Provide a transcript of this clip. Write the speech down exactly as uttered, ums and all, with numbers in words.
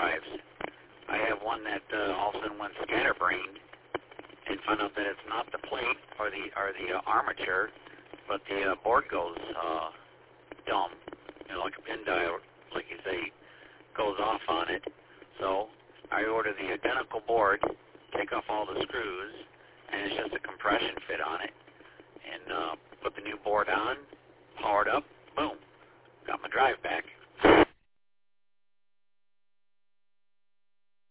drives. I have one that uh, all of a sudden went scatterbrained and found out that it's not the plate or the or the uh, armature, but the uh, board goes uh, dumb, you know, like a pin dial, like you say, goes off on it. So I order the identical board, take off all the screws, and it's just a compression fit on it, and uh, put the new board on, power it up, boom, got my drive back.